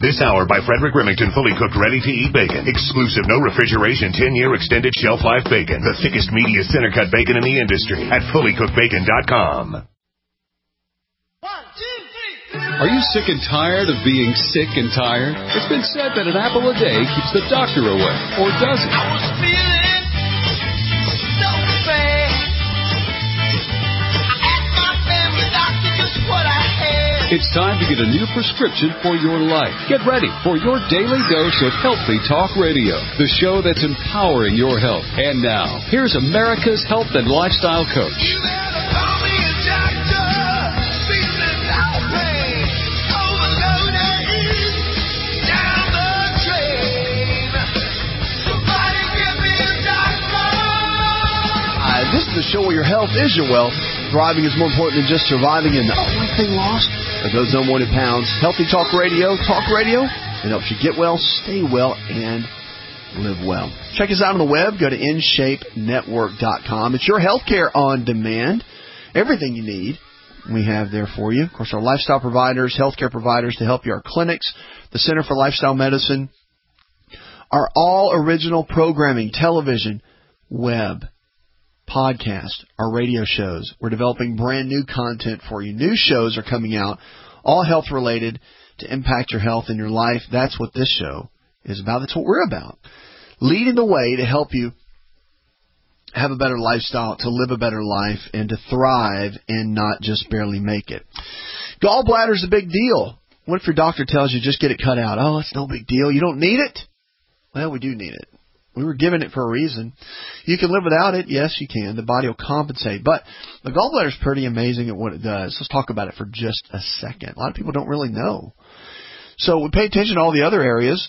This hour by Frederick Remington, fully cooked, ready-to-eat bacon. Exclusive, no refrigeration, 10-year extended shelf life bacon. The thickest, meatiest center-cut bacon in the industry at fullycookedbacon.com. 1, 2, 3. Are you sick and tired of being sick and tired? It's been said that an apple a day keeps the doctor away. Or does it? I was feeling so bad. I asked my family doctor just what I had. It's time to get a new prescription for your life. Get ready for your daily dose of Healthy Talk Radio, the show that's empowering your health. And now, here's America's health and lifestyle coach. You better call me a doctor. Feeling no pain. Overloaded. Down the drain. Somebody give me a doctor. This is the show where your health is your wealth. Thriving is more important than just surviving, and the only thing lost are those unwanted pounds. Healthy Talk Radio. Talk radio. It helps you get well, stay well, and live well. Check us out on the web. Go to InShapeNetwork.com. It's your healthcare on demand. Everything you need, we have there for you. Of course, our lifestyle providers, healthcare providers to help you, our clinics, the Center for Lifestyle Medicine, our all original programming, television, web, podcast, our radio shows. We're developing brand new content for you. New shows are coming out, all health related, to impact your health and your life. That's what this show is about. That's what we're about. Leading the way to help you have a better lifestyle, to live a better life, and to thrive and not just barely make it. Gallbladder is a big deal. What if your doctor tells you just get it cut out? Oh, it's no big deal. You don't need it? Well, we do need it. We were given it for a reason. You can live without it. Yes, you can. The body will compensate. But the gallbladder is pretty amazing at what it does. Let's talk about it for just a second. A lot of people don't really know. So we pay attention to all the other areas.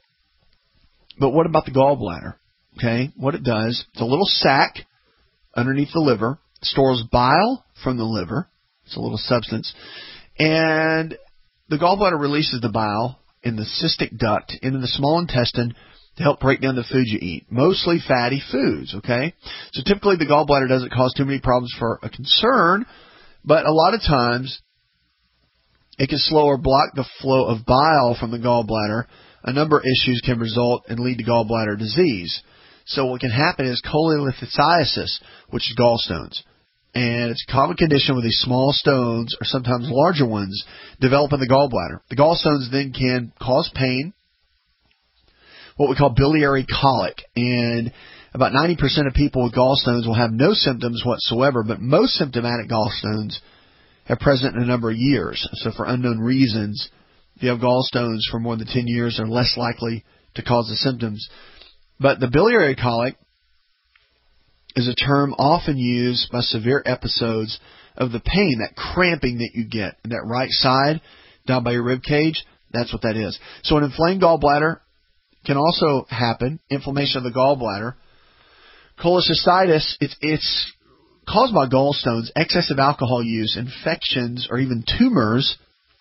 But what about the gallbladder? Okay, what it does, it's a little sac underneath the liver. It stores bile from the liver. It's a little substance. And the gallbladder releases the bile in the cystic duct into the small intestine to help break down the food you eat, mostly fatty foods, okay? So typically the gallbladder doesn't cause too many problems for a concern, but a lot of times it can slow or block the flow of bile from the gallbladder. A number of issues can result and lead to gallbladder disease. So what can happen is cholelithiasis, which is gallstones. And it's a common condition where these small stones, or sometimes larger ones, develop in the gallbladder. The gallstones then can cause pain, what we call biliary colic. And about 90% of people with gallstones will have no symptoms whatsoever, but most symptomatic gallstones are present in a number of years. So for unknown reasons, if you have gallstones for more than 10 years, they're less likely to cause the symptoms. But the biliary colic is a term often used by severe episodes of the pain, that cramping that you get in that right side down by your rib cage. That's what that is. So an inflamed gallbladder can also happen, inflammation of the gallbladder. Cholecystitis, it's caused by gallstones, excessive alcohol use, infections, or even tumors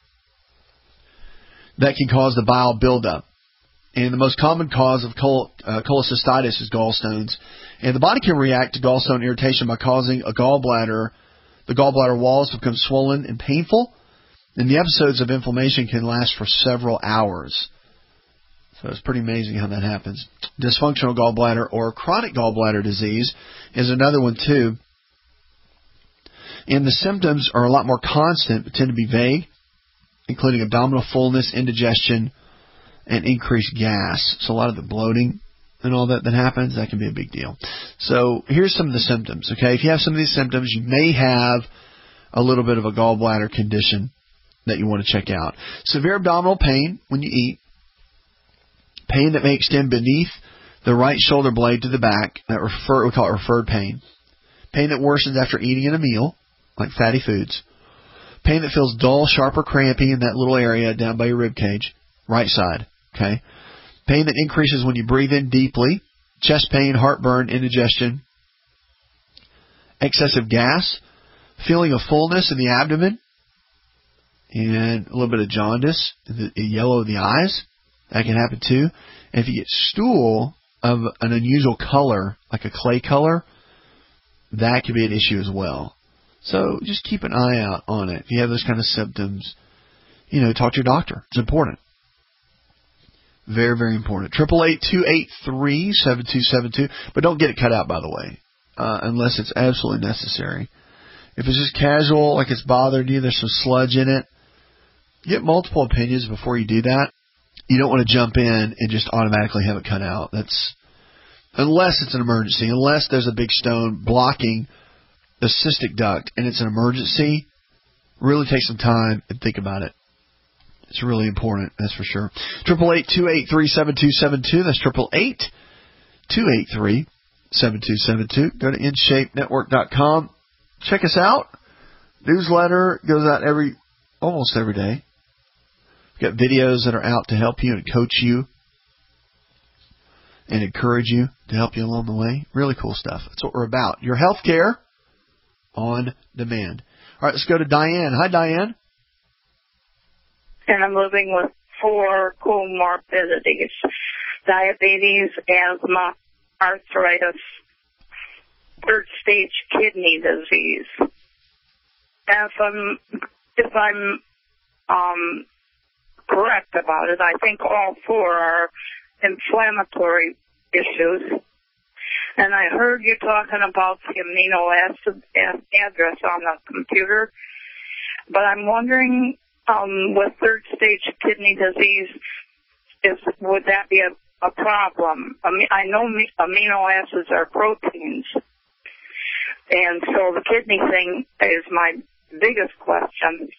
that can cause the bile buildup. And the most common cause of cholecystitis is gallstones. And the body can react to gallstone irritation by causing the gallbladder walls to become swollen and painful. And the episodes of inflammation can last for several hours. So it's pretty amazing how that happens. Dysfunctional gallbladder or chronic gallbladder disease is another one too. And the symptoms are a lot more constant but tend to be vague, including abdominal fullness, indigestion, and increased gas. So a lot of the bloating and all that happens, that can be a big deal. So here's some of the symptoms, okay? If you have some of these symptoms, you may have a little bit of a gallbladder condition that you want to check out. Severe abdominal pain when you eat. Pain that may extend beneath the right shoulder blade to the back. We call it referred pain. Pain that worsens after eating in a meal, like fatty foods. Pain that feels dull, sharp, or crampy in that little area down by your rib cage, right side. Okay. Pain that increases when you breathe in deeply. Chest pain, heartburn, indigestion. Excessive gas. Feeling of fullness in the abdomen. And a little bit of jaundice, the yellow of the eyes. That can happen too. And if you get stool of an unusual color, like a clay color, that could be an issue as well. So just keep an eye out on it. If you have those kind of symptoms, talk to your doctor. It's important. Very, very important. 888-283-7272. But don't get it cut out, by the way, unless it's absolutely necessary. If it's just casual, like it's bothered you, there's some sludge in it, get multiple opinions before you do that. You don't want to jump in and just automatically have it cut out. That's unless it's an emergency, unless there's a big stone blocking the cystic duct and it's an emergency. Really take some time and think about it. It's really important, that's for sure. 888-283-7272. That's 888-283-7272. Go to InShapeNetwork.com. Check us out. Newsletter goes out almost every day. We've got videos that are out to help you and coach you and encourage you, to help you along the way. Really cool stuff. That's what we're about. Your health care on demand. All right, let's go to Diane. Hi, Diane. And I'm living with 4 comorbidities: diabetes, asthma, arthritis, 3rd stage kidney disease. If I'm correct about it, I think all 4 are inflammatory issues. And I heard you talking about the amino acid address on the computer, but I'm wondering, with 3rd stage kidney disease, would that be a problem? I know amino acids are proteins, and so the kidney thing is my biggest question.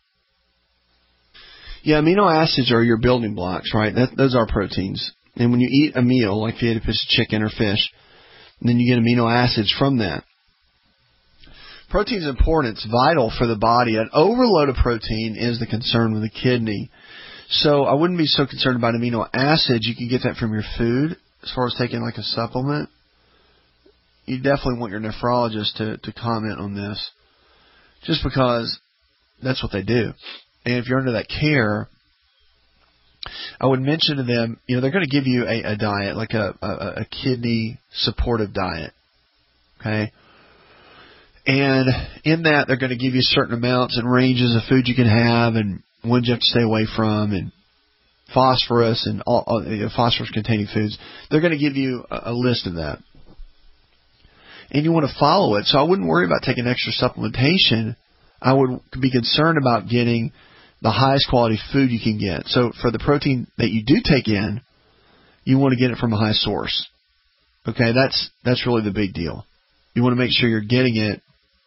Yeah, amino acids are your building blocks, right? Those are proteins. And when you eat a meal, like if you ate a piece of chicken or fish, then you get amino acids from that. Protein is important. It's vital for the body. An overload of protein is the concern with the kidney. So I wouldn't be so concerned about amino acids. You can get that from your food. As far as taking like a supplement, you definitely want your nephrologist to comment on this, just because that's what they do. And if you're under that care, I would mention to them, they're going to give you a diet, like a kidney supportive diet. Okay? And in that, they're going to give you certain amounts and ranges of food you can have and ones you have to stay away from, and phosphorus and all phosphorus-containing foods. They're going to give you a list of that. And you want to follow it. So I wouldn't worry about taking extra supplementation. I would be concerned about getting the highest quality food you can get. So for the protein that you do take in, you want to get it from a high source. Okay, that's really the big deal. You want to make sure you're getting it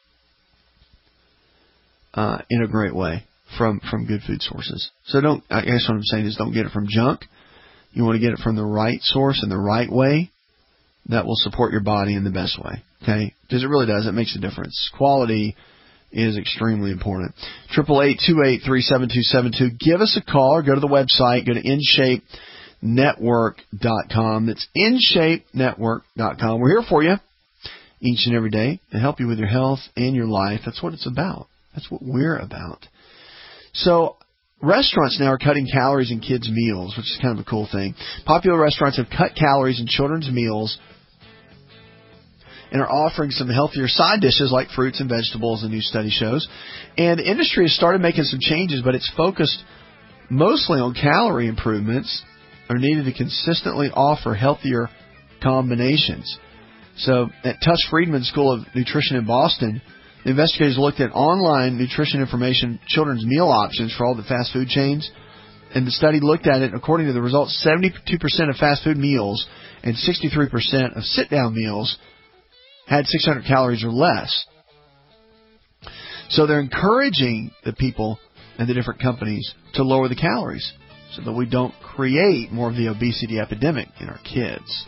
in a great way from good food sources. So I guess what I'm saying is don't get it from junk. You want to get it from the right source in the right way that will support your body in the best way. Okay, because it really does. It makes a difference. Quality is extremely important. 888-283-7272. Give us a call or go to the website. Go to InShapeNetwork.com. That's InShapeNetwork.com. We're here for you each and every day to help you with your health and your life. That's what it's about. That's what we're about. So restaurants now are cutting calories in kids' meals, which is kind of a cool thing. Popular restaurants have cut calories in children's meals and are offering some healthier side dishes like fruits and vegetables, a new study shows. And the industry has started making some changes, but it's focused mostly on calorie improvements are needed to consistently offer healthier combinations. So at Tush Friedman School of Nutrition in Boston, the investigators looked at online nutrition information, children's meal options for all the fast food chains. And the study looked at it, according to the results, 72% of fast food meals and 63% of sit-down meals had 600 calories or less. So they're encouraging the people and the different companies to lower the calories so that we don't create more of the obesity epidemic in our kids.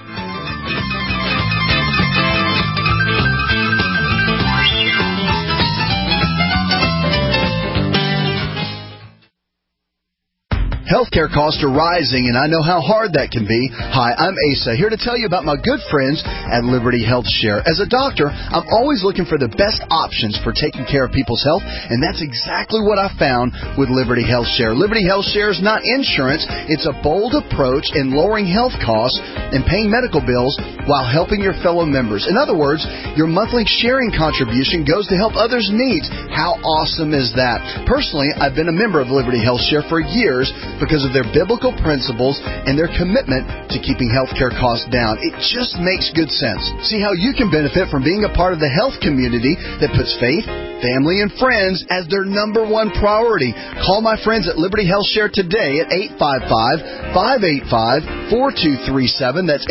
Healthcare costs are rising, and I know how hard that can be. Hi, I'm Asa, here to tell you about my good friends at Liberty Health Share. As a doctor, I'm always looking for the best options for taking care of people's health, and that's exactly what I found with Liberty Health Share. Liberty Health Share is not insurance. It's a bold approach in lowering health costs and paying medical bills while helping your fellow members. In other words, your monthly sharing contribution goes to help others' needs. How awesome is that? Personally, I've been a member of Liberty Health Share for years, because of their biblical principles and their commitment to keeping healthcare costs down. It just makes good sense. See how you can benefit from being a part of the health community that puts faith, family, and friends as their number one priority. Call my friends at Liberty Health Share today at 855-585-4237. That's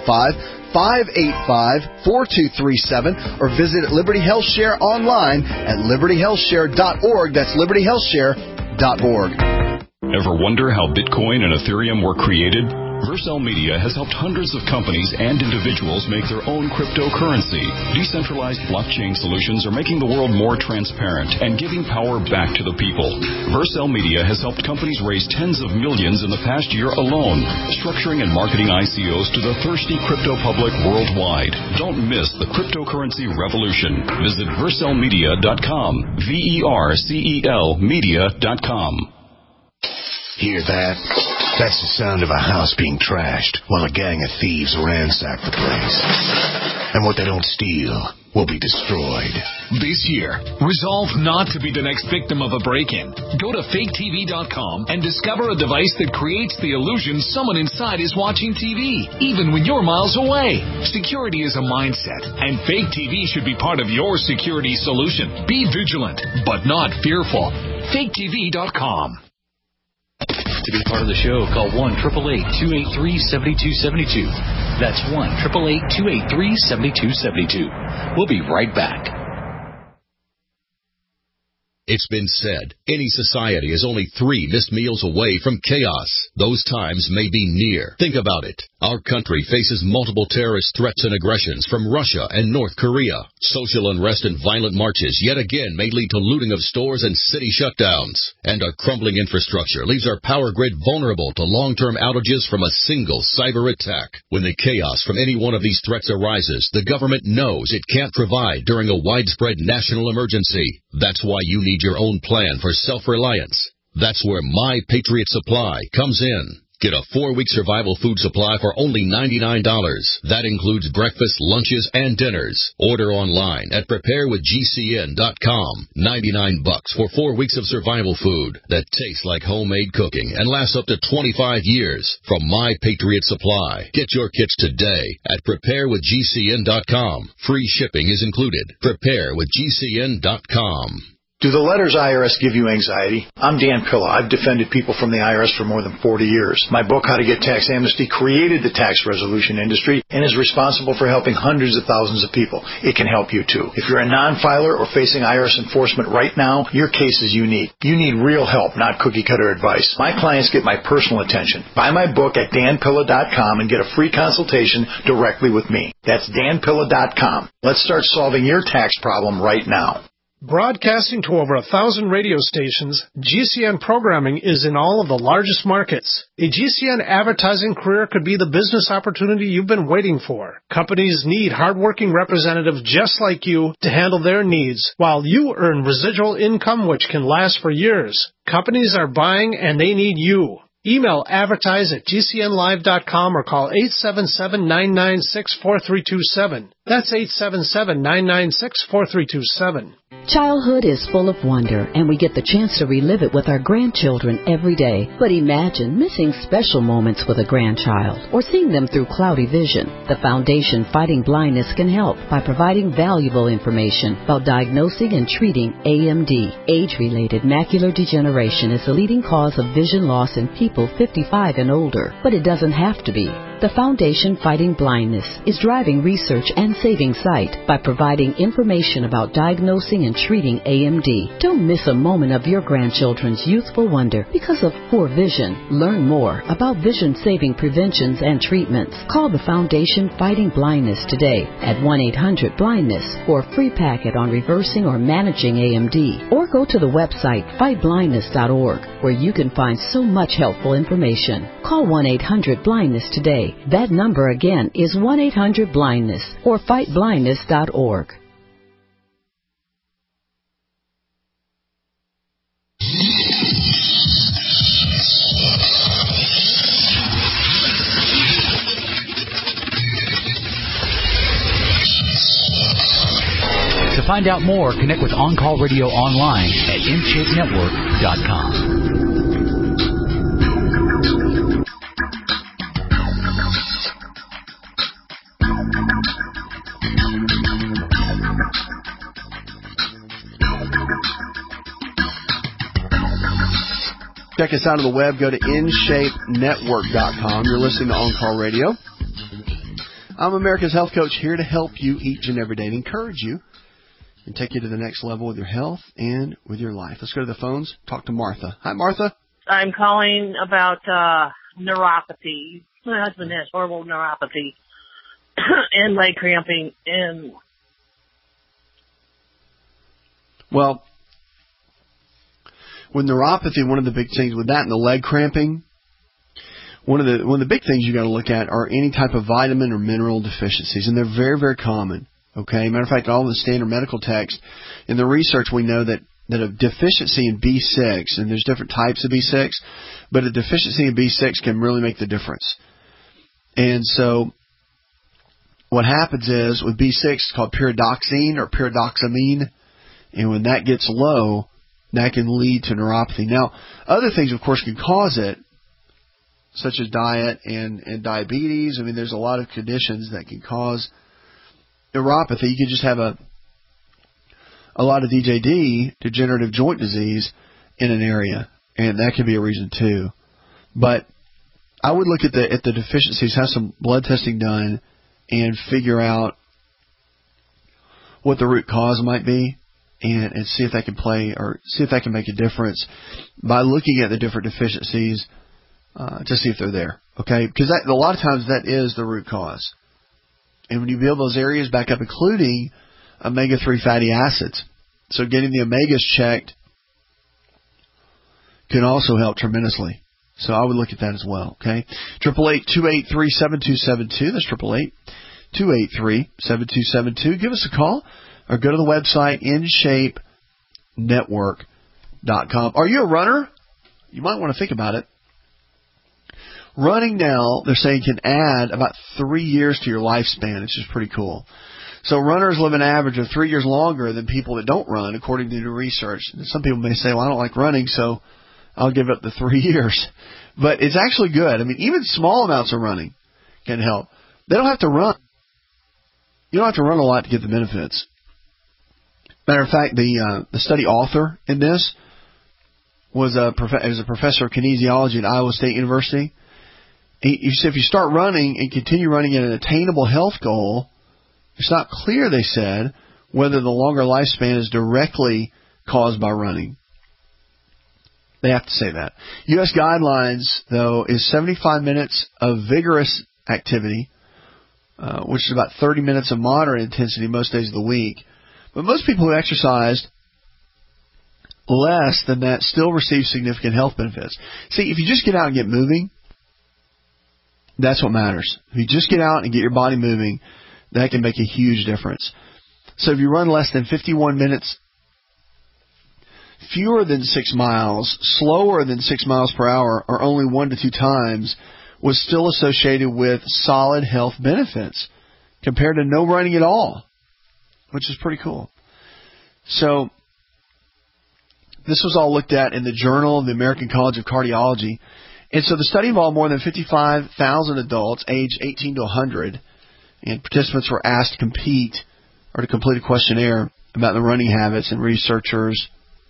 855-585-4237, or visit Liberty Health Share online at libertyhealthshare.org. That's libertyhealthshare.org. Ever wonder how Bitcoin and Ethereum were created? Vercel Media has helped hundreds of companies and individuals make their own cryptocurrency. Decentralized blockchain solutions are making the world more transparent and giving power back to the people. Vercel Media has helped companies raise tens of millions in the past year alone, structuring and marketing ICOs to the thirsty crypto public worldwide. Don't miss the cryptocurrency revolution. Visit vercelmedia.com, VERCEL media.com. Hear that? That's the sound of a house being trashed while a gang of thieves ransack the place. And what they don't steal will be destroyed. This year, resolve not to be the next victim of a break-in. Go to faketv.com and discover a device that creates the illusion someone inside is watching TV, even when you're miles away. Security is a mindset, and Fake TV should be part of your security solution. Be vigilant, but not fearful. faketv.com. To be part of the show, call 1-888-283-7272. That's 1-888-283-7272. We'll be right back. It's been said, any society is only 3 missed meals away from chaos. Those times may be near. Think about it. Our country faces multiple terrorist threats and aggressions from Russia and North Korea. Social unrest and violent marches yet again may lead to looting of stores and city shutdowns. And our crumbling infrastructure leaves our power grid vulnerable to long-term outages from a single cyber attack. When the chaos from any one of these threats arises, the government knows it can't provide during a widespread national emergency. That's why you need your own plan for self-reliance. That's where My Patriot Supply comes in. Get a 4-week survival food supply for only $99. That includes breakfast, lunches, and dinners. Order online at preparewithgcn.com. $99 for 4 weeks of survival food that tastes like homemade cooking and lasts up to 25 years. From My Patriot Supply. Get your kits today at preparewithgcn.com. Free shipping is included. Preparewithgcn.com. Do the letters IRS give you anxiety? I'm Dan Pilla. I've defended people from the IRS for more than 40 years. My book, How to Get Tax Amnesty, created the tax resolution industry and is responsible for helping hundreds of thousands of people. It can help you, too. If you're a non-filer or facing IRS enforcement right now, your case is unique. You need real help, not cookie-cutter advice. My clients get my personal attention. Buy my book at danpilla.com and get a free consultation directly with me. That's danpilla.com. Let's start solving your tax problem right now. Broadcasting to over 1,000 radio stations, GCN programming is in all of the largest markets. A GCN advertising career could be the business opportunity you've been waiting for. Companies need hardworking representatives just like you to handle their needs, while you earn residual income which can last for years. Companies are buying and they need you. Email advertise@gcnlive.com or call 877-996-4327. That's 877-996-4327. Childhood is full of wonder, and we get the chance to relive it with our grandchildren every day. But imagine missing special moments with a grandchild or seeing them through cloudy vision. The Foundation Fighting Blindness can help by providing valuable information about diagnosing and treating AMD. Age-related macular degeneration is the leading cause of vision loss in people 55 and older, but it doesn't have to be. The Foundation Fighting Blindness is driving research and saving sight by providing information about diagnosing and treating AMD. Don't miss a moment of your grandchildren's youthful wonder because of poor vision. Learn more about vision-saving preventions and treatments. Call the Foundation Fighting Blindness today at 1-800-BLINDNESS for a free packet on reversing or managing AMD. Or go to the website fightblindness.org where you can find so much helpful information. Call 1-800-BLINDNESS today. That number again is 1-800-BLINDNESS or fightblindness.org. To find out more, connect with On Call Radio online at InShapeNetwork.com. Check us out on the web. Go to InShapeNetwork.com. You're listening to On Call Radio. I'm America's Health Coach, here to help you each and every day and encourage you and take you to the next level with your health and with your life. Let's go to the phones. Talk to Martha. Hi, Martha. I'm calling about neuropathy. My husband has horrible neuropathy and leg cramping. And well, with neuropathy, one of the big things with that and the leg cramping, one of the big things you got to look at are any type of vitamin or mineral deficiencies, and they're very, very common. Okay, matter of fact, all the standard medical text in the research, we know that a deficiency in B6, and there's different types of B6, but a deficiency in B6 can really make the difference. And so, what happens is with B6, it's called pyridoxine or pyridoxamine, and when that gets low, that can lead to neuropathy. Now, other things, of course, can cause it, such as diet and diabetes. I mean, there's a lot of conditions that can cause neuropathy. You can just have a lot of DJD, degenerative joint disease, in an area, and that can be a reason too. But I would look at the deficiencies, have some blood testing done, and figure out what the root cause might be, and see if that can play or see if that can make a difference by looking at the different deficiencies. To see if they're there, okay? Because a lot of times that is the root cause. And when you build those areas back up, including omega-3 fatty acids, so getting the omegas checked can also help tremendously. So I would look at that as well, okay? 888-283-7272. That's 888-283-7272. Give us a call or go to the website, InShapeNetwork.com. Are you a runner? You might want to think about it. Running now, they're saying, can add about 3 years to your lifespan, which is pretty cool. So runners live an average of 3 years longer than people that don't run, according to new research. And some people may say, well, I don't like running, so I'll give up the 3 years. But it's actually good. I mean, even small amounts of running can help. They don't have to run. You don't have to run a lot to get the benefits. Matter of fact, the study author in this was a professor of kinesiology at Iowa State University. He said if you start running and continue running at an attainable health goal, it's not clear, they said, whether the longer lifespan is directly caused by running. They have to say that. U.S. guidelines, though, is 75 minutes of vigorous activity, which is about 30 minutes of moderate intensity most days of the week. But most people who exercised less than that still receive significant health benefits. See, if you just get out and get moving, that's what matters. If you just get out and get your body moving, that can make a huge difference. So if you run less than 51 minutes, fewer than 6 miles, slower than 6 miles per hour, or only 1 to 2 times, was still associated with solid health benefits compared to no running at all, which is pretty cool. So this was all looked at in the Journal of the American College of Cardiology. And so the study involved more than 55,000 adults aged 18 to 100, and participants were asked to compete or to complete a questionnaire about their running habits, and researchers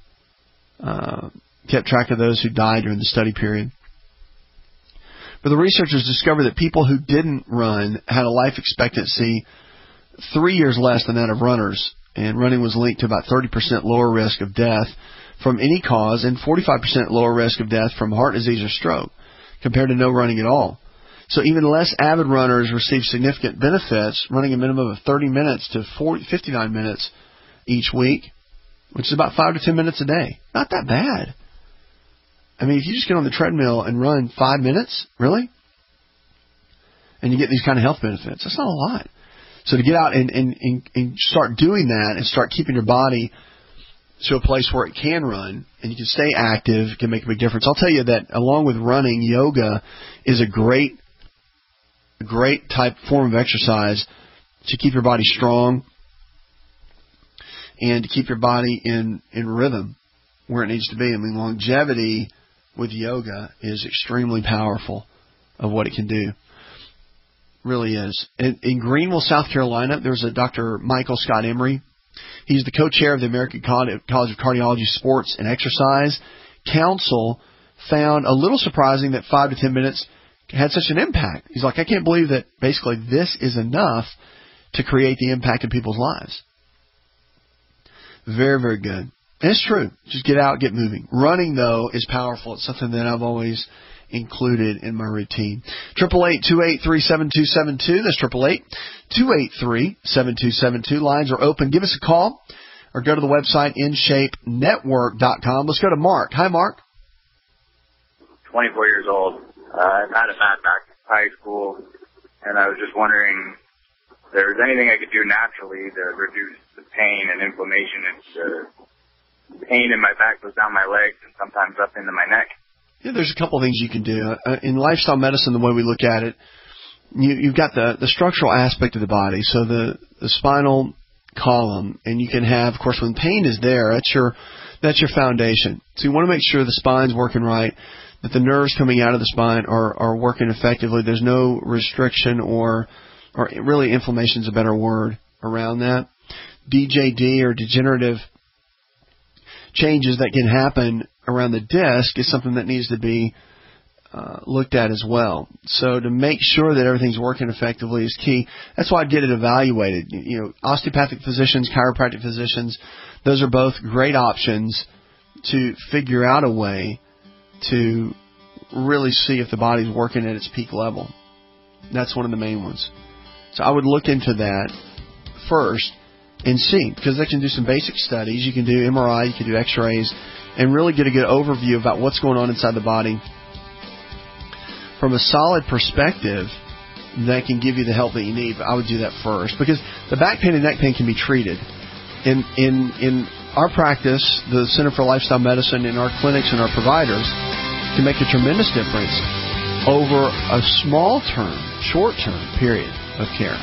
kept track of those who died during the study period. But the researchers discovered that people who didn't run had a life expectancy 3 years less than that of runners, and running was linked to about 30% lower risk of death from any cause and 45% lower risk of death from heart disease or stroke compared to no running at all. So even less avid runners receive significant benefits, running a minimum of 30 minutes to 59 minutes each week, which is about 5 to 10 minutes a day. Not that bad. I mean, if you just get on the treadmill and run 5 minutes, really, and you get these kind of health benefits, that's not a lot. So to get out and start doing that and start keeping your body to a place where it can run and you can stay active, can make a big difference. I'll tell you that along with running, yoga is a great type form of exercise to keep your body strong and to keep your body in rhythm where it needs to be. I mean, longevity with yoga is extremely powerful of what it can do. Really is. In Greenville, South Carolina, there's a Dr. Michael Scott Emery. He's the co-chair of the American College of Cardiology Sports and Exercise Council found a little surprising that 5 to 10 minutes had such an impact. He's like, I can't believe that basically this is enough to create the impact in people's lives. Very, very good. And it's true. Just get out, get moving. Running, though, is powerful. It's something that I've always included in my routine. 888-283-7272. That's 888-283-7272. Lines are open. Give us a call or go to the website InShapeNetwork.com. Let's go to Mark. Hi, Mark. 24 years old. I've had a bad back since high school, and I was just wondering if there was anything I could do naturally to reduce the pain and inflammation. The pain in my back goes down my legs and sometimes up into my neck. Yeah, there's a couple of things you can do. In lifestyle medicine, the way we look at it, you've got the structural aspect of the body, so the spinal column, and you can have, of course, when pain is there, that's your foundation. So you want to make sure the spine's working right, that the nerves coming out of the spine are working effectively. There's no restriction or really inflammation is a better word around that. DJD or degenerative changes that can happen around the disc is something that needs to be looked at as well. So to make sure that everything's working effectively is key. That's why I get it evaluated. You know, osteopathic physicians, chiropractic physicians, those are both great options to figure out a way to really see if the body's working at its peak level. That's one of the main ones. So I would look into that first and see, because they can do some basic studies. You can do MRI, you can do x-rays, and really get a good overview about what's going on inside the body from a solid perspective that can give you the help that you need. But I would do that first, because the back pain and neck pain can be treated. In our practice, the Center for Lifestyle Medicine, in our clinics and our providers, can make a tremendous difference over a short-term period of care.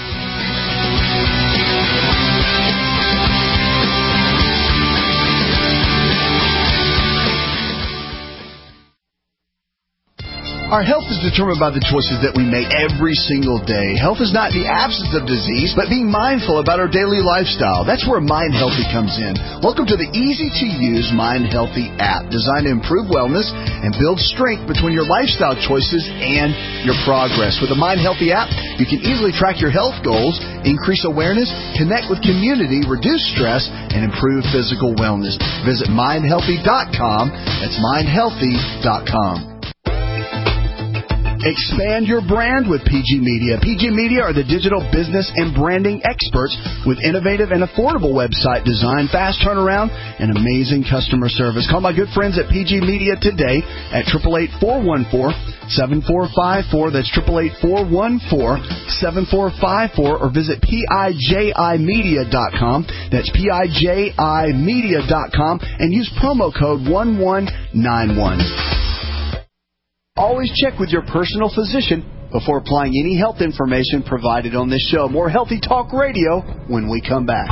Our health is determined by the choices that we make every single day. Health is not the absence of disease, but being mindful about our daily lifestyle. That's where Mind Healthy comes in. Welcome to the easy-to-use Mind Healthy app, designed to improve wellness and build strength between your lifestyle choices and your progress. With the Mind Healthy app, you can easily track your health goals, increase awareness, connect with community, reduce stress, and improve physical wellness. Visit mindhealthy.com. That's mindhealthy.com. Expand your brand with PG Media. PG Media are the digital business and branding experts with innovative and affordable website design, fast turnaround, and amazing customer service. Call my good friends at PG Media today at 888-414-7454. That's 888-414-7454, or visit PIJImedia.com. That's PIJImedia.com, and use promo code 1191. Always check with your personal physician before applying any health information provided on this show. More Healthy Talk Radio when we come back.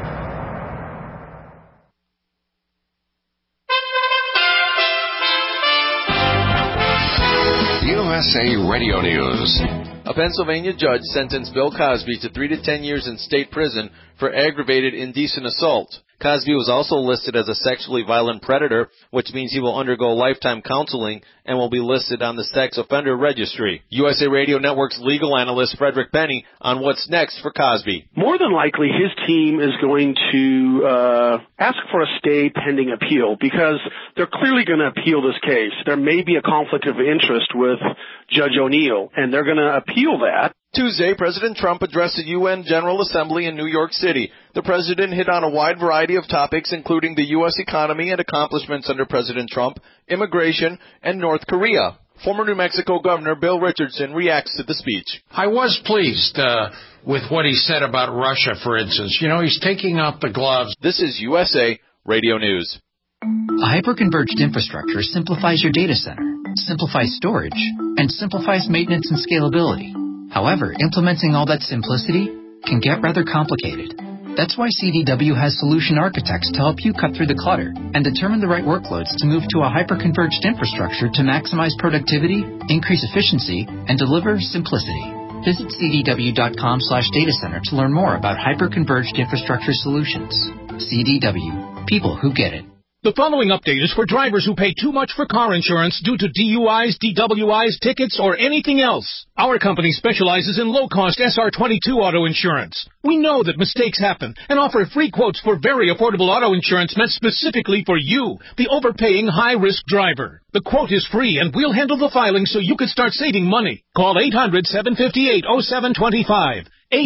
USA Radio News. A Pennsylvania judge sentenced Bill Cosby to 3 to 10 years in state prison for aggravated indecent assault. Cosby was also listed as a sexually violent predator, which means he will undergo lifetime counseling and will be listed on the sex offender registry. USA Radio Network's legal analyst Frederick Penny on what's next for Cosby. More than likely, his team is going to ask for a stay pending appeal, because they're clearly going to appeal this case. There may be a conflict of interest with Judge O'Neill, and they're going to appeal that. Tuesday, President Trump addressed the UN General Assembly in New York City. The president hit on a wide variety of topics, including the U.S. economy and accomplishments under President Trump, immigration, and North Korea. Former New Mexico Governor Bill Richardson reacts to the speech. I was pleased with what he said about Russia, for instance. You know, he's taking off the gloves. This is USA Radio News. A hyper-converged infrastructure simplifies your data center, simplifies storage, and simplifies maintenance and scalability. However, implementing all that simplicity can get rather complicated. That's why CDW has solution architects to help you cut through the clutter and determine the right workloads to move to a hyper-converged infrastructure to maximize productivity, increase efficiency, and deliver simplicity. Visit cdw.com/datacenter to learn more about hyper-converged infrastructure solutions. CDW. People who get it. The following update is for drivers who pay too much for car insurance due to DUIs, DWIs, tickets, or anything else. Our company specializes in low-cost SR22 auto insurance. We know that mistakes happen and offer free quotes for very affordable auto insurance meant specifically for you, the overpaying high-risk driver. The quote is free, and we'll handle the filing so you can start saving money. Call 800-758-0725.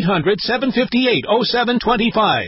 800-758-0725.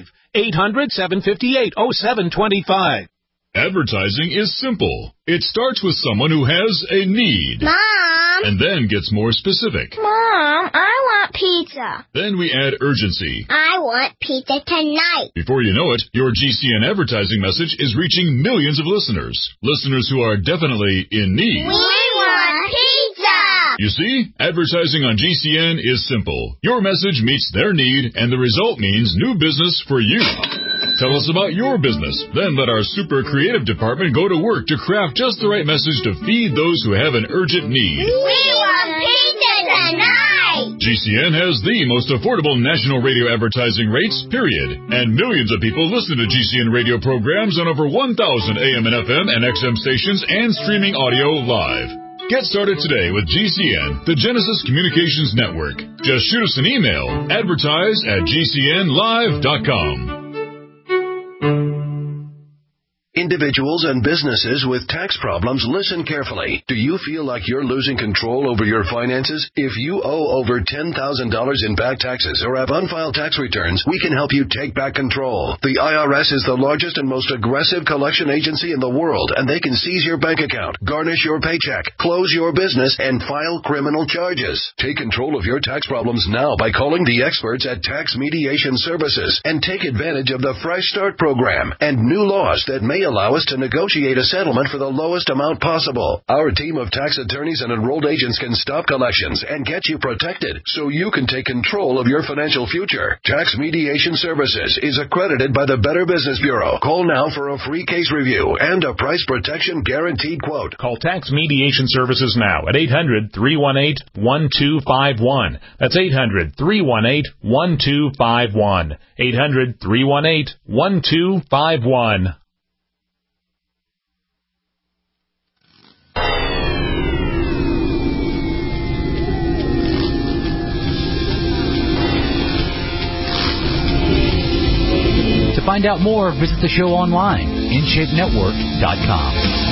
800-758-0725. Advertising is simple. It starts with someone who has a need. Mom! And then gets more specific. Mom, I want pizza. Then we add urgency. I want pizza tonight. Before you know it, your GCN advertising message is reaching millions of listeners. Listeners who are definitely in need. We want pizza! You see, advertising on GCN is simple. Your message meets their need, and the result means new business for you. Tell us about your business. Then let our super creative department go to work to craft just the right message to feed those who have an urgent need. We want pizza tonight! GCN has the most affordable national radio advertising rates, period. And millions of people listen to GCN radio programs on over 1,000 AM and FM and XM stations and streaming audio live. Get started today with GCN, the Genesis Communications Network. Just shoot us an email, advertise@gcnlive.com. Individuals and businesses with tax problems, listen carefully. Do you feel like you're losing control over your finances? If you owe over $10,000 in back taxes or have unfiled tax returns, we can help you take back control. The IRS is the largest and most aggressive collection agency in the world, and they can seize your bank account, garnish your paycheck, close your business, and file criminal charges. Take control of your tax problems now by calling the experts at Tax Mediation Services and take advantage of the Fresh Start program and new laws that may allow us to negotiate a settlement for the lowest amount possible. Our team of tax attorneys and enrolled agents can stop collections and get you protected so you can take control of your financial future. Tax Mediation Services is accredited by the Better Business Bureau. Call now for a free case review and a price protection guaranteed quote. Call Tax Mediation Services now at 800-318-1251. That's 800-318-1251. 800-318-1251. To find out more, visit the show online, InShapeNetwork.com.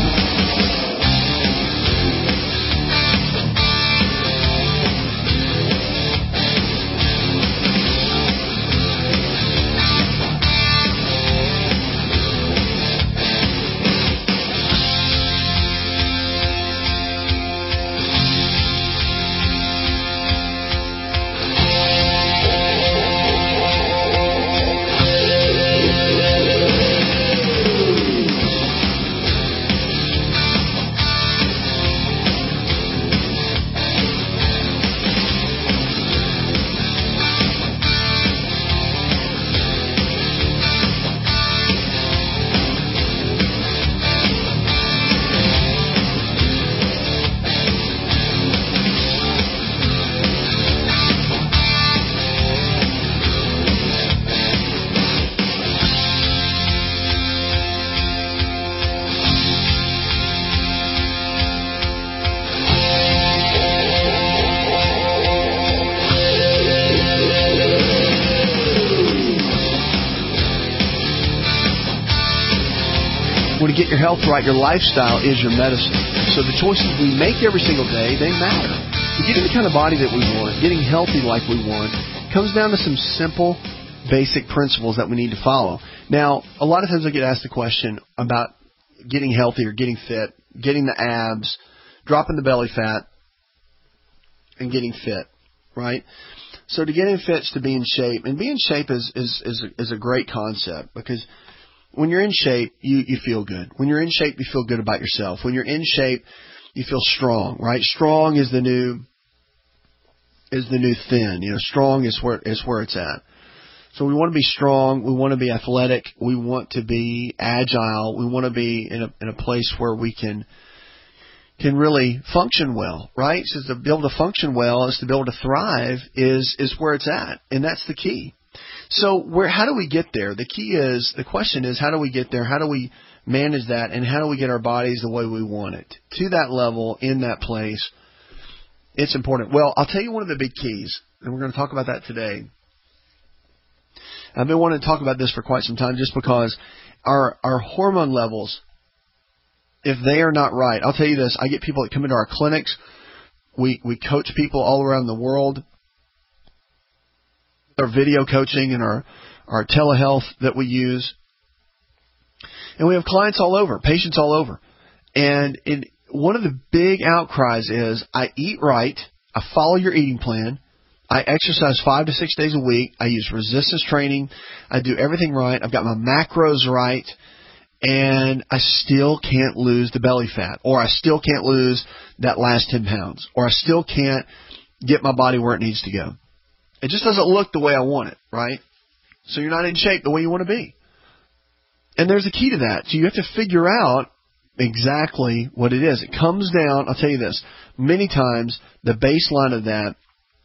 To get your health right, your lifestyle is your medicine. So the choices we make every single day, they matter. To getting the kind of body that we want, getting healthy like we want, comes down to some simple, basic principles that we need to follow. Now, a lot of times I get asked the question about getting healthy or getting fit, getting the abs, dropping the belly fat, and getting fit, right? So to get in fit is to be in shape, and be in shape is a great concept because when you're in shape, you feel good. When you're in shape, you feel good about yourself. When you're in shape, you feel strong, right? Strong is the new thin. You know, strong is where it's at. So we want to be strong. We want to be athletic. We want to be agile. We want to be in a place where we can really function well, right? So to be able to function well is to be able to thrive is where it's at, and that's the key. So how do we get there? The question is, how do we get there? How do we manage that, and how do we get our bodies the way we want it? To that level, in that place, it's important. Well, I'll tell you one of the big keys, and we're going to talk about that today. I've been wanting to talk about this for quite some time just because our hormone levels, if they are not right, I'll tell you this, I get people that come into our clinics. We coach people all around the world. Our video coaching and our telehealth that we use. And we have clients all over, patients all over. And one of the big outcries is, I eat right, I follow your eating plan, I exercise 5 to 6 days a week, I use resistance training, I do everything right, I've got my macros right, and I still can't lose the belly fat, or I still can't lose that last 10 pounds, or I still can't get my body where it needs to go. It just doesn't look the way I want it, right? So you're not in shape the way you want to be. And there's a key to that. So you have to figure out exactly what it is. It comes down, I'll tell you this, many times the baseline of that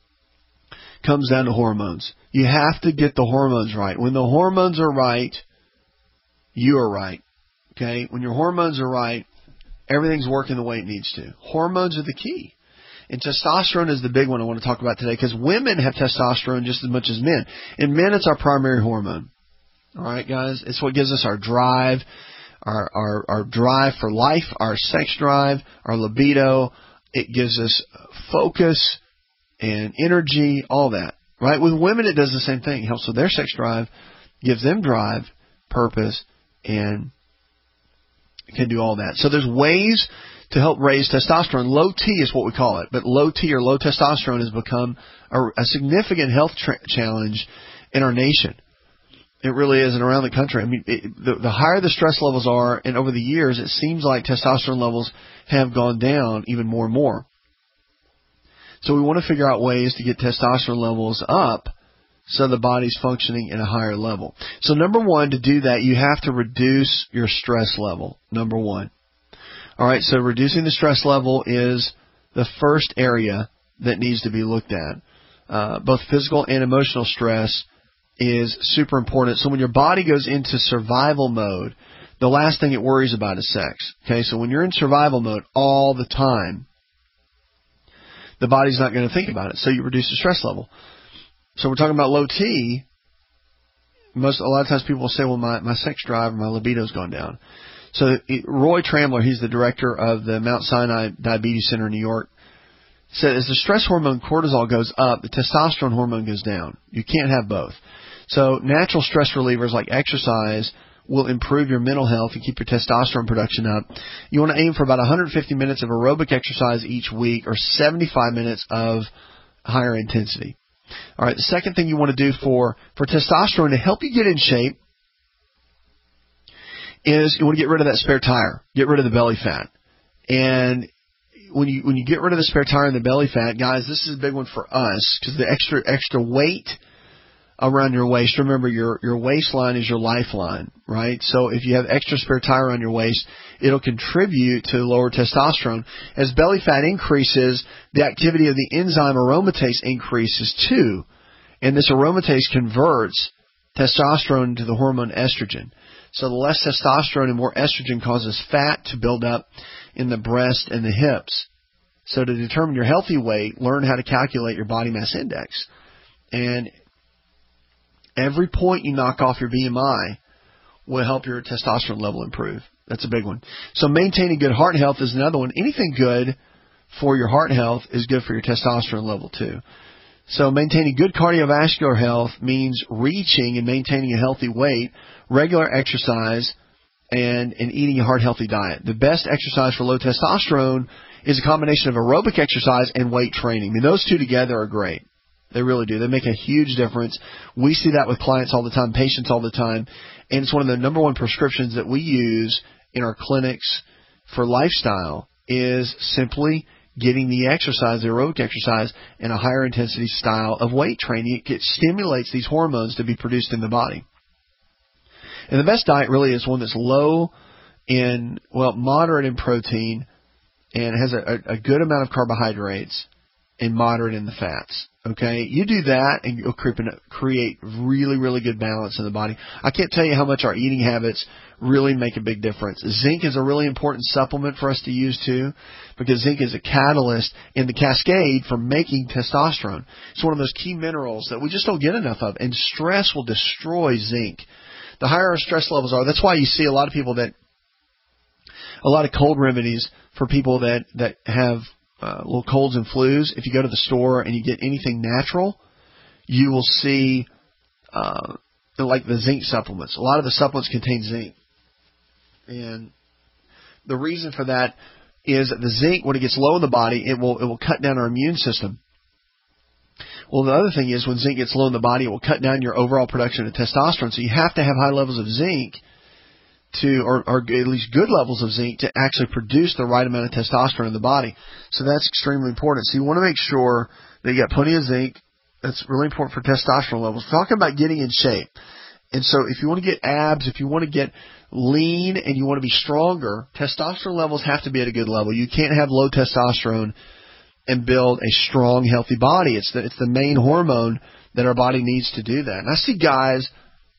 comes down to hormones. You have to get the hormones right. When the hormones are right, you are right. Okay? When your hormones are right, everything's working the way it needs to. Hormones are the key. And testosterone is the big one I want to talk about today, because women have testosterone just as much as men. In men, it's our primary hormone. All right, guys? It's what gives us our drive, our drive for life, our sex drive, our libido. It gives us focus and energy, all that. Right? With women, it does the same thing. It helps with their sex drive, gives them drive, purpose, and can do all that. So there's ways to help raise testosterone. Low T is what we call it, but low T or low testosterone has become a significant health challenge in our nation. It really is, and around the country. I mean, the higher the stress levels are, and over the years, it seems like testosterone levels have gone down even more and more. So we want to figure out ways to get testosterone levels up so the body's functioning at a higher level. So number one, to do that, you have to reduce your stress level, number one. All right, so reducing the stress level is the first area that needs to be looked at. Both physical and emotional stress is super important. So when your body goes into survival mode, the last thing it worries about is sex. Okay, so when you're in survival mode all the time, the body's not going to think about it, so you reduce the stress level. So we're talking about low T. A lot of times people will say, well, my sex drive or my libido's gone down. So Roy Trammler, he's the director of the Mount Sinai Diabetes Center in New York, said as the stress hormone cortisol goes up, the testosterone hormone goes down. You can't have both. So natural stress relievers like exercise will improve your mental health and keep your testosterone production up. You want to aim for about 150 minutes of aerobic exercise each week, or 75 minutes of higher intensity. All right, the second thing you want to do for testosterone to help you get in shape is you want to get rid of that spare tire, get rid of the belly fat. And when you get rid of the spare tire and the belly fat, guys, this is a big one for us, because the extra weight around your waist. Remember, your waistline is your lifeline, right? So if you have extra spare tire around your waist, it'll contribute to lower testosterone. As belly fat increases, the activity of the enzyme aromatase increases too. And this aromatase converts testosterone into the hormone estrogen. So the less testosterone and more estrogen causes fat to build up in the breast and the hips. So to determine your healthy weight, learn how to calculate your body mass index. And every point you knock off your BMI will help your testosterone level improve. That's a big one. So maintaining good heart health is another one. Anything good for your heart health is good for your testosterone level too. So maintaining good cardiovascular health means reaching and maintaining a healthy weight, regular exercise, and eating a heart-healthy diet. The best exercise for low testosterone is a combination of aerobic exercise and weight training. I mean, those two together are great. They really do. They make a huge difference. We see that with clients all the time, patients all the time, and it's one of the number one prescriptions that we use in our clinics for lifestyle is simply getting the exercise, the aerobic exercise, and a higher intensity style of weight training. It stimulates these hormones to be produced in the body. And the best diet really is one that's low in, moderate in protein and has a good amount of carbohydrates and moderate in the fats. Okay, you do that and you'll create really, really good balance in the body. I can't tell you how much our eating habits really make a big difference. Zinc is a really important supplement for us to use too, because zinc is a catalyst in the cascade for making testosterone. It's one of those key minerals that we just don't get enough of, and stress will destroy zinc. The higher our stress levels are, that's why you see a lot of people a lot of cold remedies for people that have little colds and flus. If you go to the store and you get anything natural, you will see like the zinc supplements. A lot of the supplements contain zinc. And the reason for that is that the zinc, when it gets low in the body, it will cut down our immune system. Well, the other thing is when zinc gets low in the body, it will cut down your overall production of testosterone. So you have to have high levels of zinc or at least good levels of zinc to actually produce the right amount of testosterone in the body. So that's extremely important. So you want to make sure that you got plenty of zinc. That's really important for testosterone levels. We're talking about getting in shape. And so if you want to get abs, if you want to get lean and you want to be stronger, testosterone levels have to be at a good level. You can't have low testosterone and build a strong, healthy body. It's the main hormone that our body needs to do that. And I see guys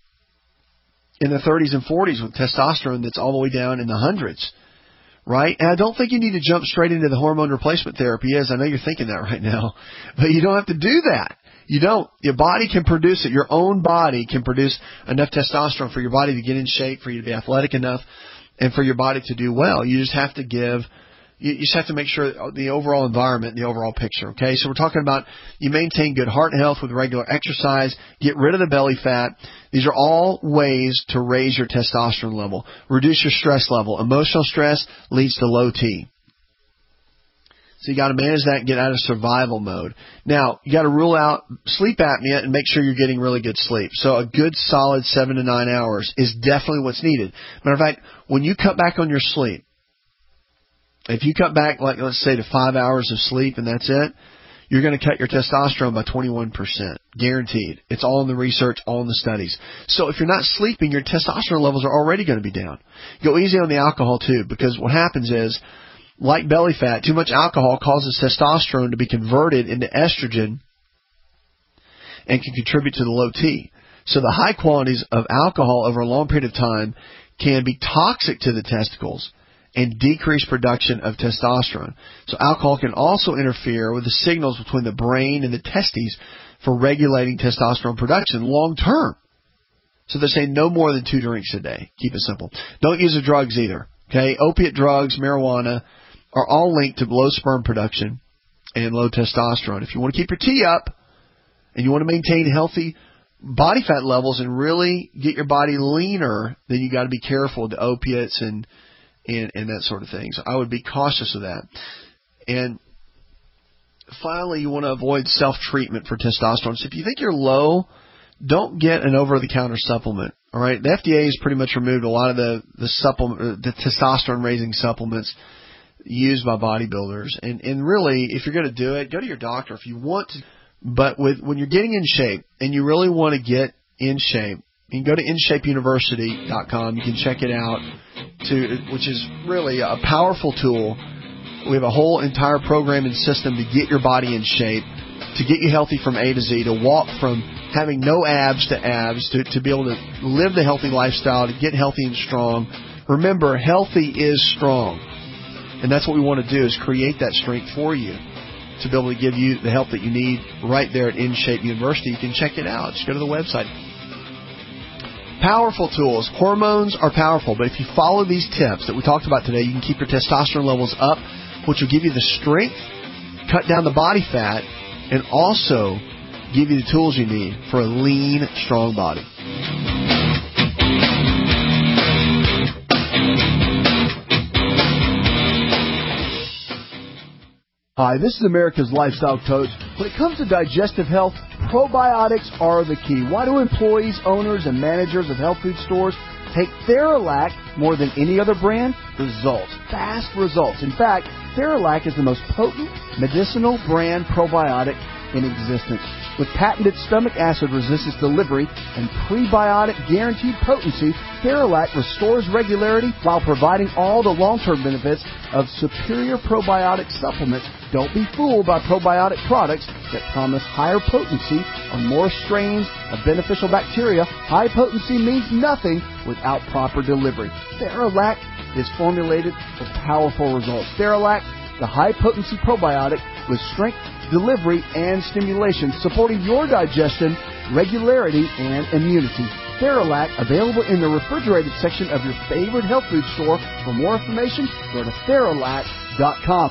in their 30s and 40s with testosterone that's all the way down in the hundreds, right? And I don't think you need to jump straight into the hormone replacement therapy, as I know you're thinking that right now, but you don't have to do that. You don't. Your body can produce it. Your own body can produce enough testosterone for your body to get in shape, for you to be athletic enough, and for your body to do well. You just have to you just have to make sure the overall environment, the overall picture, okay? So we're talking about you maintain good heart health with regular exercise, get rid of the belly fat. These are all ways to raise your testosterone level. Reduce your stress level. Emotional stress leads to low T. So you got to manage that and get out of survival mode. Now, you got to rule out sleep apnea and make sure you're getting really good sleep. So a good solid 7 to 9 hours is definitely what's needed. Matter of fact, when you cut back on your sleep, if you cut back, like let's say to 5 hours of sleep and that's it, you're going to cut your testosterone by 21%. Guaranteed. It's all in the research, all in the studies. So if you're not sleeping, your testosterone levels are already going to be down. Go easy on the alcohol too, because what happens is, like belly fat, too much alcohol causes testosterone to be converted into estrogen and can contribute to the low T. So the high quantities of alcohol over a long period of time can be toxic to the testicles and decrease production of testosterone. So alcohol can also interfere with the signals between the brain and the testes for regulating testosterone production long term. So they're saying no more than 2 drinks a day. Keep it simple. Don't use the drugs either. Okay, opiate drugs, marijuana are all linked to low sperm production and low testosterone. If you want to keep your T up and you want to maintain healthy body fat levels and really get your body leaner, then you got to be careful with the opiates and that sort of thing. So I would be cautious of that. And finally, you want to avoid self-treatment for testosterone. So if you think you're low, don't get an over-the-counter supplement. All right, the FDA has pretty much removed a lot of the testosterone-raising supplements used by bodybuilders. And really, if you're going to do it, go to your doctor if you want to. But when you're getting in shape and you really want to get in shape, you can go to InShapeUniversity.com. You can check it out, which is really a powerful tool. We have a whole entire program and system to get your body in shape, to get you healthy from A to Z, to walk from having no abs to abs, to be able to live the healthy lifestyle, to get healthy and strong. Remember, healthy is strong. And that's what we want to do, is create that strength for you to be able to give you the help that you need right there at InShape University. You can check it out. Just go to the website. Powerful tools. Hormones are powerful, but if you follow these tips that we talked about today, you can keep your testosterone levels up, which will give you the strength, cut down the body fat, and also give you the tools you need for a lean, strong body. Hi, this is America's Lifestyle Coach. When it comes to digestive health, probiotics are the key. Why do employees, owners, and managers of health food stores take Theralac more than any other brand? Results. Fast results. In fact, Theralac is the most potent medicinal brand probiotic in existence. With patented stomach acid resistance delivery and prebiotic guaranteed potency, Theralac restores regularity while providing all the long-term benefits of superior probiotic supplements. Don't be fooled by probiotic products that promise higher potency or more strains of beneficial bacteria. High potency means nothing without proper delivery. Theralac is formulated for powerful results. Theralac, the high-potency probiotic with strength, delivery, and stimulation, supporting your digestion, regularity, and immunity. Theralac, available in the refrigerated section of your favorite health food store. For more information, go to Theralac.com.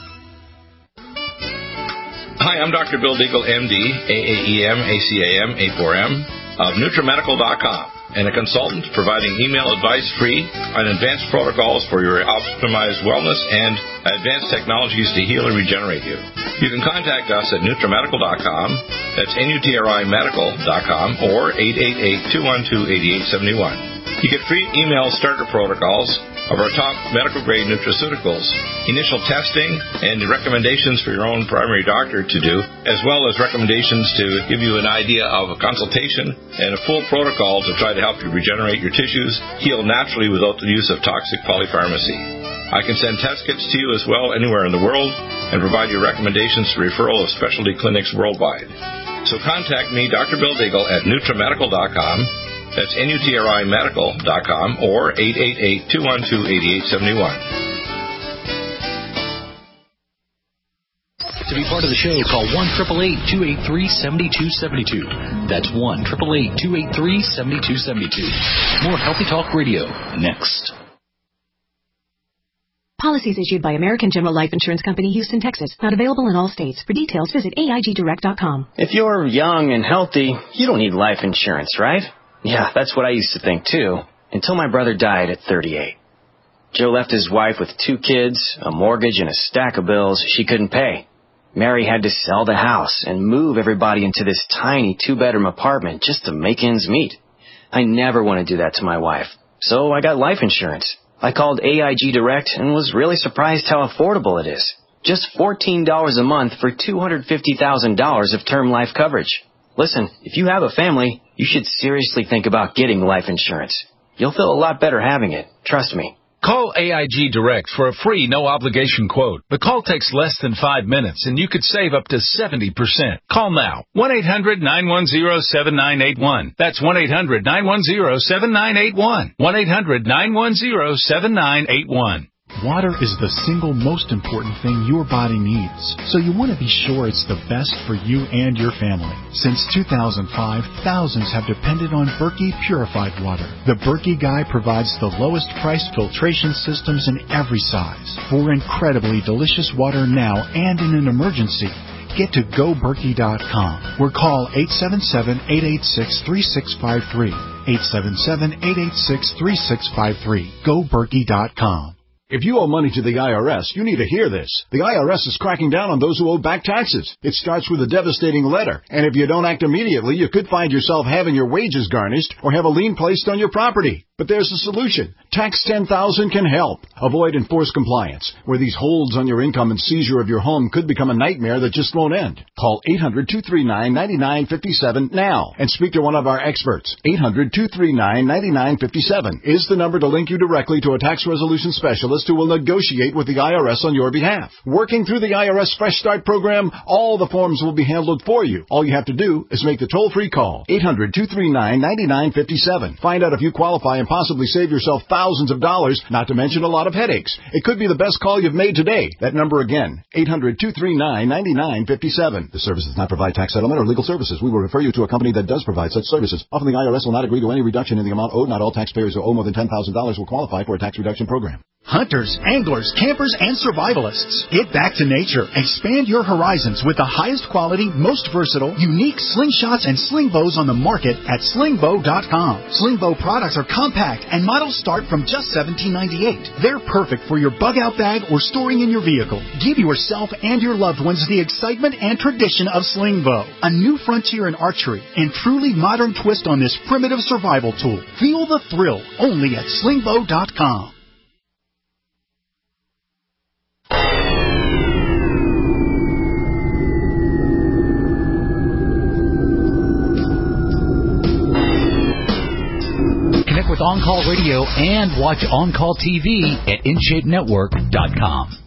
Hi, I'm Dr. Bill Deagle, MD, AAEM, ACAM, A4M, of NutriMedical.com, and a consultant providing email advice free on advanced protocols for your optimized wellness and advanced technologies to heal and regenerate you. You can contact us at NutriMedical.com, that's NutriMedical.com, or 888-212-8871. You get free email starter protocols of our top medical-grade nutraceuticals, initial testing, and recommendations for your own primary doctor to do, as well as recommendations to give you an idea of a consultation and a full protocol to try to help you regenerate your tissues, heal naturally without the use of toxic polypharmacy. I can send test kits to you as well anywhere in the world and provide you recommendations for referral of specialty clinics worldwide. So contact me, Dr. Bill Deagle, at NutriMedical.com. That's NutriMedical.com or 888-212-8871. To be part of the show, call 1-888-283-7272. That's 1-888-283-7272. More Healthy Talk Radio next. Policies issued by American General Life Insurance Company, Houston, Texas. Not available in all states. For details, visit AIGDirect.com. If you're young and healthy, you don't need life insurance, right? Yeah, that's what I used to think, too, until my brother died at 38. Joe left his wife with 2 kids, a mortgage, and a stack of bills she couldn't pay. Mary had to sell the house and move everybody into this tiny 2-bedroom apartment just to make ends meet. I never want to do that to my wife, so I got life insurance. I called AIG Direct and was really surprised how affordable it is. Just $14 a month for $250,000 of term life coverage. Listen, if you have a family, you should seriously think about getting life insurance. You'll feel a lot better having it. Trust me. Call AIG Direct for a free, no-obligation quote. The call takes less than 5 minutes, and you could save up to 70%. Call now. 1-800-910-7981. That's 1-800-910-7981. 1-800-910-7981. Water is the single most important thing your body needs, so you want to be sure it's the best for you and your family. Since 2005, thousands have depended on Berkey purified water. The Berkey Guy provides the lowest priced filtration systems in every size for incredibly delicious water now and in an emergency. Get to GoBerkey.com or call 877-886-3653. 877-886-3653. GoBerkey.com. If you owe money to the IRS, you need to hear this. The IRS is cracking down on those who owe back taxes. It starts with a devastating letter, and if you don't act immediately, you could find yourself having your wages garnished or have a lien placed on your property. But there's a solution. Tax 10,000 can help. Avoid enforced compliance, where these holds on your income and seizure of your home could become a nightmare that just won't end. Call 800-239-9957 now and speak to one of our experts. 800-239-9957 is the number to link you directly to a tax resolution specialist who will negotiate with the IRS on your behalf. Working through the IRS Fresh Start program, all the forms will be handled for you. All you have to do is make the toll-free call. 800-239-9957. Find out if you qualify and possibly save yourself thousands of dollars, not to mention a lot of headaches. It could be the best call you've made today. That number again, 800-239-9957. The service does not provide tax settlement or legal services. We will refer you to a company that does provide such services. Often the IRS will not agree to any reduction in the amount owed. Not all taxpayers who owe more than $10,000 will qualify for a tax reduction program. Hunters, anglers, campers, and survivalists. Get back to nature. Expand your horizons with the highest quality, most versatile, unique slingshots and sling bows on the market at slingbow.com. Slingbow products are compact and models start from just $17.98. They're perfect for your bug-out bag or storing in your vehicle. Give yourself and your loved ones the excitement and tradition of Slingbow, a new frontier in archery and truly modern twist on this primitive survival tool. Feel the thrill only at slingbow.com. On Call Radio and watch On Call TV at InShapeNetwork.com.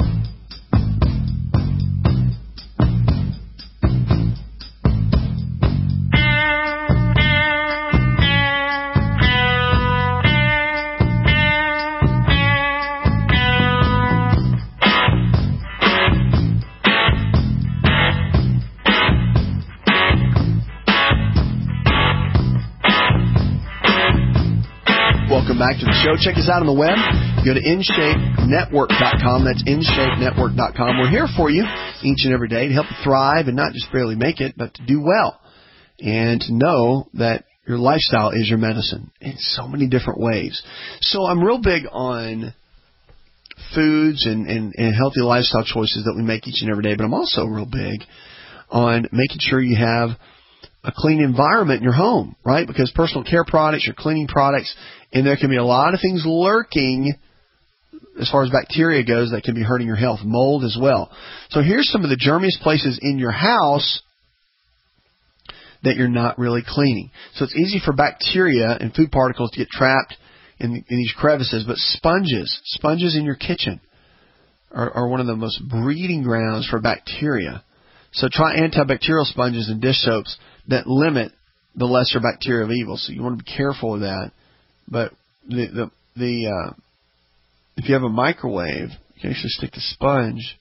Welcome back to the show. Check us out on the web. Go to InShapeNetwork.com. That's InShapeNetwork.com. We're here for you each and every day to help you thrive and not just barely make it, but to do well. And to know that your lifestyle is your medicine in so many different ways. So I'm real big on foods and healthy lifestyle choices that we make each and every day, but I'm also real big on making sure you have a clean environment in your home, right? Because personal care products, your cleaning products, and there can be a lot of things lurking as far as bacteria goes that can be hurting your health, mold as well. So here's some of the germiest places in your house that you're not really cleaning. So it's easy for bacteria and food particles to get trapped in these crevices, but sponges in your kitchen are one of the most breeding grounds for bacteria. So try antibacterial sponges and dish soaps that limit the lesser bacteria of evil. So you want to be careful of that. But if you have a microwave, you can actually stick the sponge.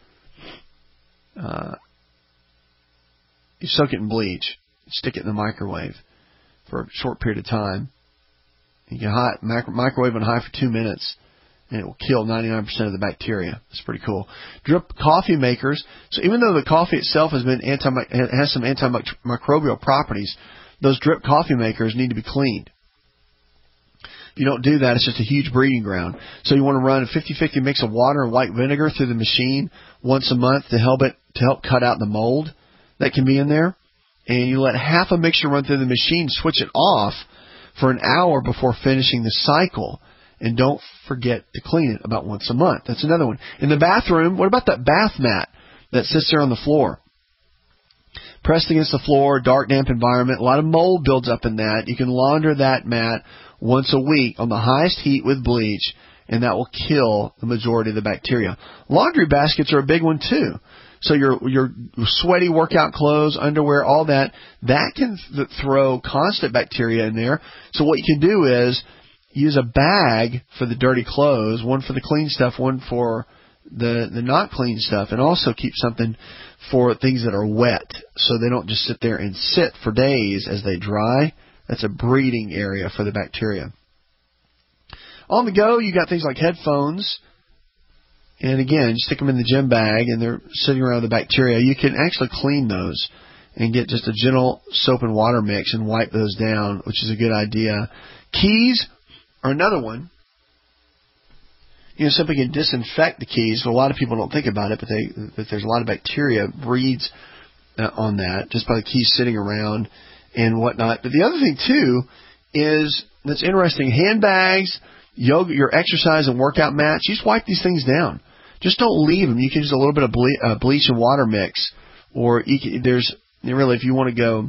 You soak it in bleach, stick it in the microwave for a short period of time. You can microwave on high for 2 minutes, and it will kill 99% of the bacteria. It's pretty cool. Drip coffee makers. So even though the coffee itself has some antimicrobial properties, those drip coffee makers need to be cleaned. If you don't do that, it's just a huge breeding ground. So you want to run a 50-50 mix of water and white vinegar through the machine once a month to help cut out the mold that can be in there. And you let half a mixture run through the machine, switch it off for an hour before finishing the cycle. And don't forget to clean it about once a month. That's another one. In the bathroom, what about that bath mat that sits there on the floor? Pressed against the floor, dark, damp environment. A lot of mold builds up in that. You can launder that mat once a week on the highest heat with bleach, and that will kill the majority of the bacteria. Laundry baskets are a big one too. So your sweaty workout clothes, underwear, all that can throw constant bacteria in there. So what you can do is use a bag for the dirty clothes, one for the clean stuff, one for the not clean stuff, and also keep something for things that are wet so they don't just sit there and sit for days as they dry. That's a breeding area for the bacteria. On the go, you got things like headphones. And again, you stick them in the gym bag and they're sitting around the bacteria. You can actually clean those and get just a gentle soap and water mix and wipe those down, which is a good idea. Keys are another one. Something can disinfect the keys. So a lot of people don't think about it, but there's a lot of bacteria breeds on that just by the keys sitting around and whatnot. But the other thing too is that's interesting. Handbags, yoga, your exercise and workout mats. You just wipe these things down. Just don't leave them. You can use a little bit of bleach and water mix, or if you want to go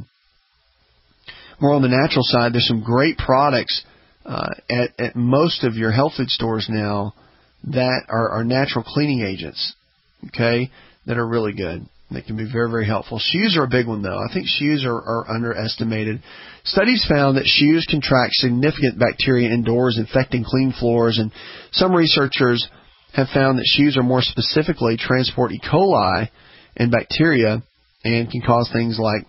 more on the natural side, there's some great products at most of your health food stores now that are natural cleaning agents, okay, that are really good. They can be very, very helpful. Shoes are a big one, though. I think shoes are underestimated. Studies found that shoes can track significant bacteria indoors, infecting clean floors, and some researchers have found that shoes are more specifically transport E. coli and bacteria and can cause things like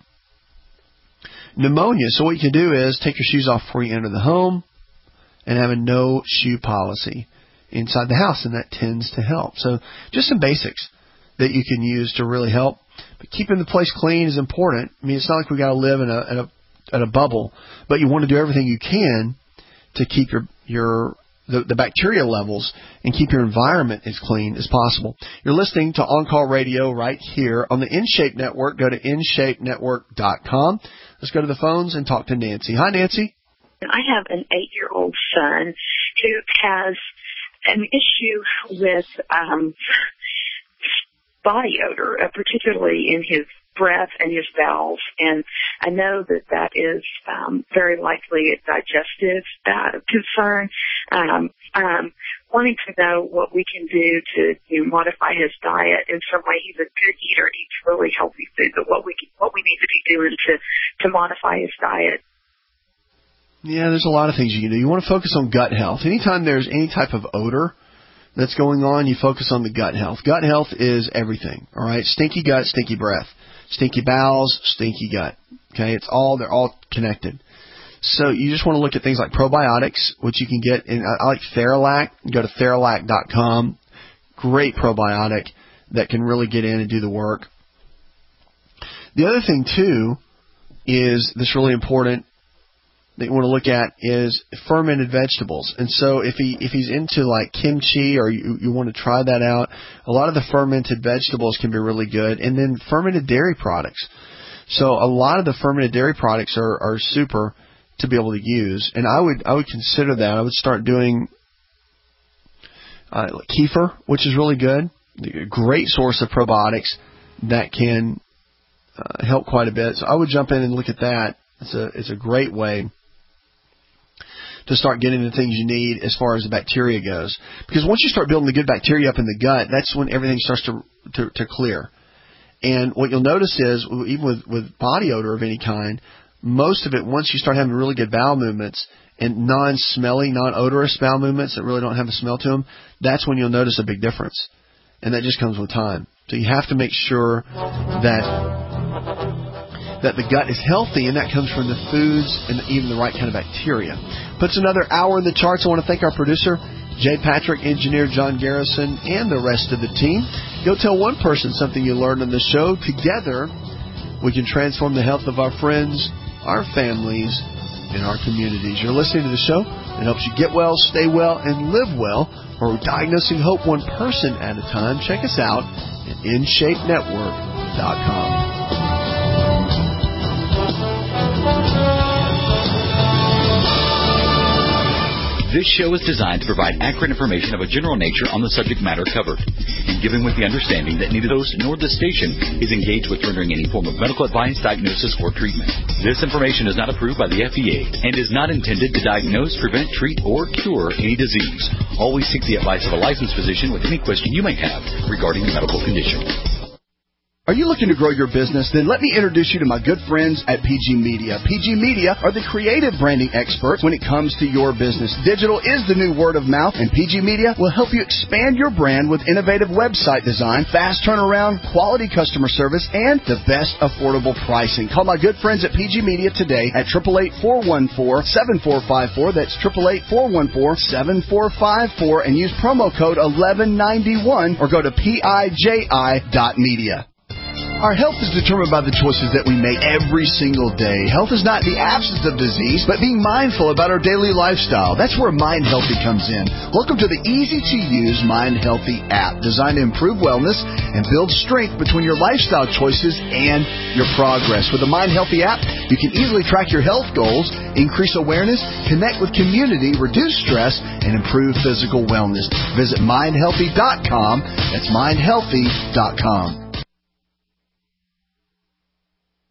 pneumonia. So what you can do is take your shoes off before you enter the home and have a no shoe policy inside the house, and that tends to help. So just some basics that you can use to really help. But keeping the place clean is important. I mean, it's not like we got to live in a bubble, but you want to do everything you can to keep the bacteria levels and keep your environment as clean as possible. You're listening to On Call Radio right here on the InShape Network. Go to InShapeNetwork.com. Let's go to the phones and talk to Nancy. Hi, Nancy. I have an 8-year-old son who has an issue with body odor, particularly in his breath and his bowels. And I know that that is very likely a digestive concern. Wanting to know what we can do to modify his diet in some way. He's a good eater, eats really healthy food, but what we need to be doing to modify his diet. Yeah, there's a lot of things you can do. You want to focus on gut health. Anytime there's any type of odor that's going on, you focus on the gut health. Gut health is everything, all right? Stinky gut, stinky breath. Stinky bowels, stinky gut. Okay, they're all connected. So you just want to look at things like probiotics, which you can get in. I like Theralac. Go to Theralac.com. Great probiotic that can really get in and do the work. The other thing too is that's really important that you want to look at is fermented vegetables. And so if he's into like kimchi or you want to try that out, a lot of the fermented vegetables can be really good. And then fermented dairy products. So a lot of the fermented dairy products are super to be able to use. And I would consider that. I would start doing kefir, which is really good. A great source of probiotics that can help quite a bit. So I would jump in and look at that. It's a great way to start getting the things you need as far as the bacteria goes. Because once you start building the good bacteria up in the gut, that's when everything starts to clear. And what you'll notice is, even with body odor of any kind, most of it, once you start having really good bowel movements and non-smelly, non-odorous bowel movements that really don't have a smell to them, that's when you'll notice a big difference. And that just comes with time. So you have to make sure that the gut is healthy, and that comes from the foods and even the right kind of bacteria. Puts another hour in the charts. I want to thank our producer, Jay Patrick, engineer John Garrison, and the rest of the team. Go tell one person something you learned on the show. Together, we can transform the health of our friends, our families, and our communities. You're listening to the show that helps you get well, stay well, and live well. We're diagnosing hope one person at a time. Check us out at InShapeNetwork.com. This show is designed to provide accurate information of a general nature on the subject matter covered, and given with the understanding that neither host nor the station is engaged with rendering any form of medical advice, diagnosis, or treatment. This information is not approved by the FDA and is not intended to diagnose, prevent, treat, or cure any disease. Always seek the advice of a licensed physician with any question you may have regarding a medical condition. Are you looking to grow your business? Then let me introduce you to my good friends at PG Media. PG Media are the creative branding experts when it comes to your business. Digital is the new word of mouth, and PG Media will help you expand your brand with innovative website design, fast turnaround, quality customer service, and the best affordable pricing. Call my good friends at PG Media today at 888-414-7454. That's 888-414-7454, and use promo code 1191 or go to PIJI.media. Our health is determined by the choices that we make every single day. Health is not the absence of disease, but being mindful about our daily lifestyle. That's where Mind Healthy comes in. Welcome to the easy-to-use Mind Healthy app, designed to improve wellness and build strength between your lifestyle choices and your progress. With the Mind Healthy app, you can easily track your health goals, increase awareness, connect with community, reduce stress, and improve physical wellness. Visit MindHealthy.com. That's MindHealthy.com.